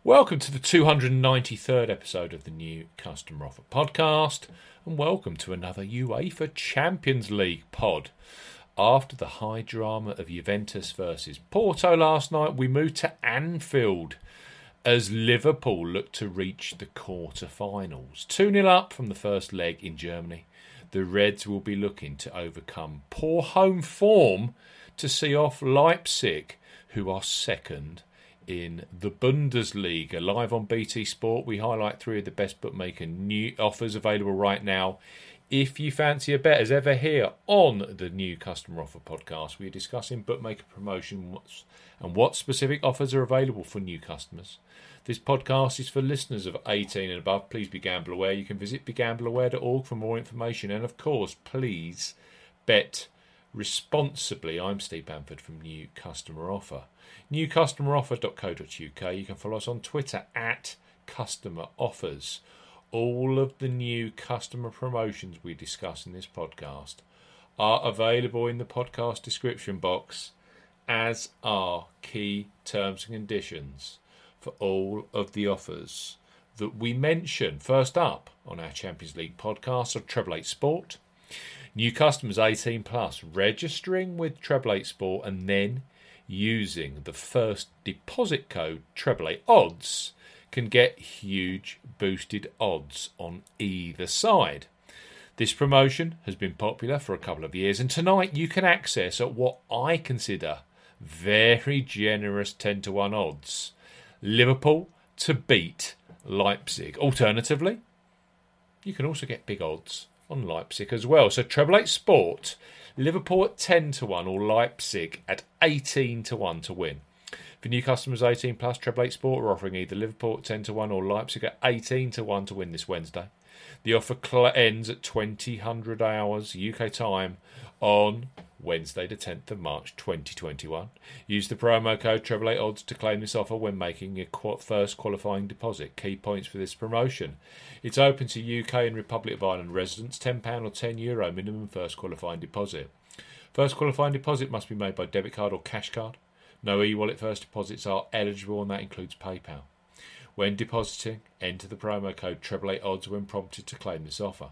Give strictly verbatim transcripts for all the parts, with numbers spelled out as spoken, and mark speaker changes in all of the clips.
Speaker 1: Welcome to the two hundred ninety-third episode of the New Customer Offer podcast, and welcome to another UEFA Champions League pod. After the high drama of Juventus versus Porto last night, we moved to Anfield as Liverpool look to reach the quarter-finals. two nil up from the first leg in Germany. The Reds will be looking to overcome poor home form to see off Leipzig, who are second in the Bundesliga. Live on B T Sport, we highlight three of the best bookmaker new offers available right now. If you fancy a bet, as ever here on the New Customer Offer podcast, we are discussing bookmaker promotions and what specific offers are available for new customers. This podcast is for listeners of eighteen and above. Please be gamble aware. You can visit be gamble aware dot org for more information. And of course, please bet responsibly. I'm Steve Bamford from New Customer Offer. new customer offer dot co dot U K. You can follow us on Twitter at Customer Offers. All of the new customer promotions we discuss in this podcast are available in the podcast description box, as are key terms and conditions for all of the offers that we mention. First up on our Champions League podcast are Treble Eight Sport. New customers eighteen plus registering with Treble Eight Sport and then using the first deposit code Treble Eight Odds can get huge boosted odds on either side. This promotion has been popular for a couple of years, and tonight you can access at what I consider very generous ten to one odds Liverpool to beat Leipzig. Alternatively, you can also get big odds on Leipzig as well. So Treble Eight Sport, Liverpool at ten to one or Leipzig at eighteen to one to win. For new customers eighteen plus, Treble Eight Sport are offering either Liverpool at ten to one or Leipzig at eighteen to one to win this Wednesday. The offer cl- ends at twenty hundred hours U K time on Wednesday the tenth of March twenty twenty-one. Use the promo code Treble Eight Odds to claim this offer when making your qu- first qualifying deposit. Key points for this promotion: it's open to U K and Republic of Ireland residents. ten pounds or ten euro minimum first qualifying deposit. First qualifying deposit must be made by debit card or cash card. No e-wallet first deposits are eligible, and that includes PayPal. When depositing, enter the promo code Treble Eight Odds when prompted to claim this offer.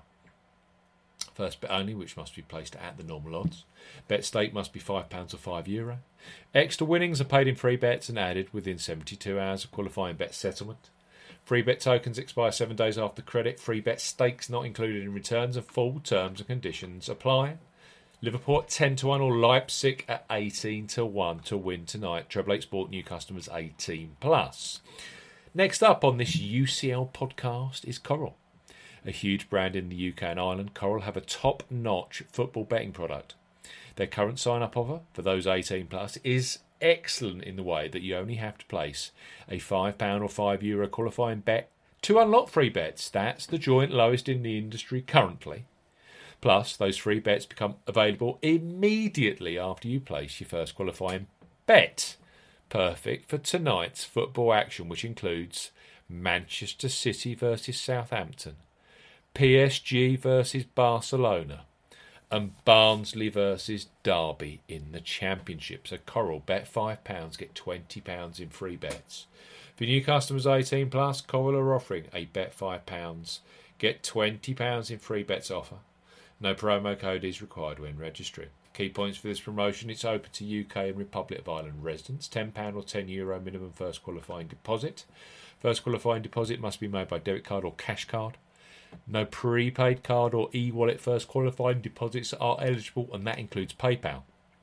Speaker 1: First bet only, which must be placed at the normal odds. Bet stake must be five pounds or five euro. Extra winnings are paid in free bets and added within seventy-two hours of qualifying bet settlement. Free bet tokens expire seven days after credit. Free bet stakes not included in returns, and full terms and conditions apply. Liverpool at ten to one or Leipzig at eighteen to one to win tonight. Treble Eight Sport new customers eighteen plus. Next up on this U C L podcast is Coral. A huge brand in the U K and Ireland, Coral have a top-notch football betting product. Their current sign-up offer for those eighteen plus is excellent in the way that you only have to place a five pounds or five euro qualifying bet to unlock free bets. That's the joint lowest in the industry currently. Plus, those free bets become available immediately after you place your first qualifying bet. Perfect for tonight's football action, which includes Manchester City versus Southampton, P S G versus Barcelona, and Barnsley versus Derby in the Championship. So Coral, bet five pounds, get twenty pounds in free bets. For new customers eighteen plus, Coral are offering a bet five pounds, get twenty pounds in free bets offer. No promo code is required when registering. Key points for this promotion: it's open to U K and Republic of Ireland residents. ten pounds or ten euro minimum first qualifying deposit. First qualifying deposit must be made by debit card or cash card. No prepaid card or e-wallet first qualifying deposits are eligible, and that includes PayPal.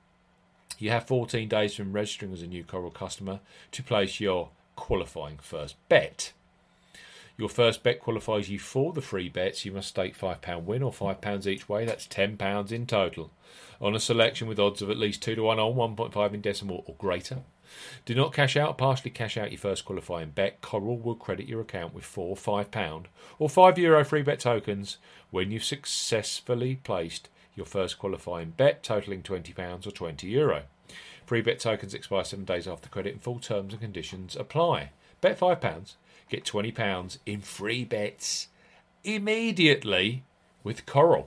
Speaker 1: You have fourteen days from registering as a new Coral customer to place your qualifying first bet. Your first bet qualifies you for the free bets. You must stake five pounds win or five pounds each way. That's ten pounds in total on a selection with odds of at least two to one on, one point five in decimal or greater. Do not cash out, partially cash out your first qualifying bet. Coral will credit your account with four five pounds or five euro free bet tokens when you've successfully placed your first qualifying bet totaling twenty pounds or twenty euro. Free bet tokens expire seven days after credit, and full terms and conditions apply. Bet five pounds, get twenty pounds in free bets immediately with Coral.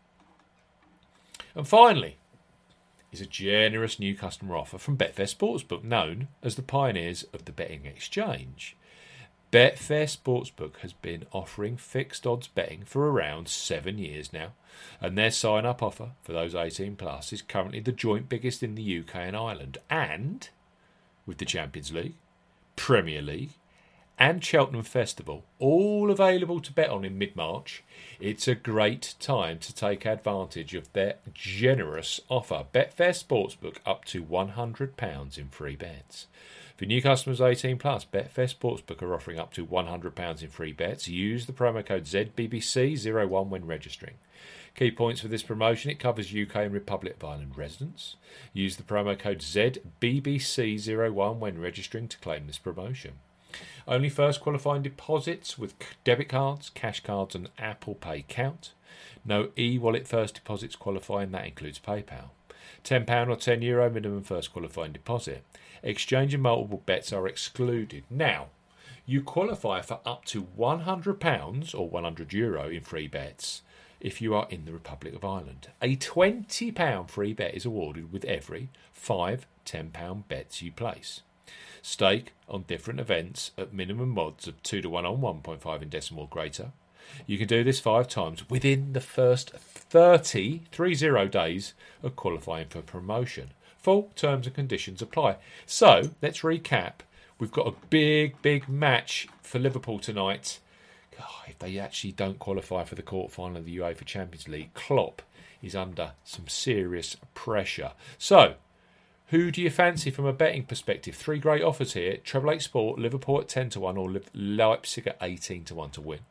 Speaker 1: And finally, is a generous new customer offer from Betfair Sportsbook, known as the pioneers of the betting exchange. Betfair Sportsbook has been offering fixed odds betting for around seven years now, and their sign-up offer for those eighteen plus is currently the joint biggest in the U K and Ireland. And with the Champions League, Premier League and Cheltenham Festival all available to bet on in mid-March, it's a great time to take advantage of their generous offer. Betfair Sportsbook up to one hundred pounds in free bets. For new customers eighteen plus, Betfair Sportsbook are offering up to one hundred pounds in free bets. Use the promo code Z B B C zero one when registering. Key points for this promotion: it covers U K and Republic of Ireland residents. Use the promo code Z B B C zero one when registering to claim this promotion. Only first qualifying deposits with debit cards, cash cards and Apple Pay count. No e-wallet first deposits qualifying, that includes PayPal. ten pounds or ten euro minimum first qualifying deposit. Exchange and multiple bets are excluded. Now, you qualify for up to one hundred pounds or one hundred euro in free bets if you are in the Republic of Ireland. A twenty pounds free bet is awarded with every five ten pound bets you place. Stake on different events at minimum odds of two to one on one point five in decimal greater. You can do this five times within the first thirty, thirty days of qualifying for promotion. Full terms and conditions apply. So, let's recap. We've got a big, big match for Liverpool tonight. God, if they actually don't qualify for the quarter-final of the UEFA Champions League, Klopp is under some serious pressure. So, who do you fancy from a betting perspective? Three great offers here. Treble Eight Sport, Liverpool at ten to one or Leipzig at eighteen to one to win.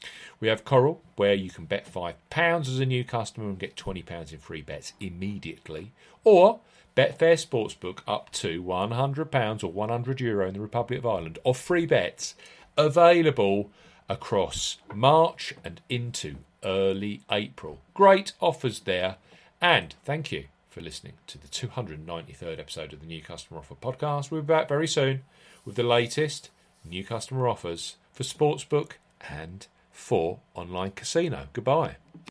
Speaker 1: We have Coral, where you can bet five pounds as a new customer and get twenty pounds in free bets immediately. Or Betfair Sportsbook up to one hundred pounds or one hundred euro in the Republic of Ireland of free bets available across March and into early April. Great offers there. And thank you for listening to the two hundred ninety-third episode of the New Customer Offer podcast. We'll be back very soon with the latest new customer offers for Sportsbook and for online casino. Goodbye.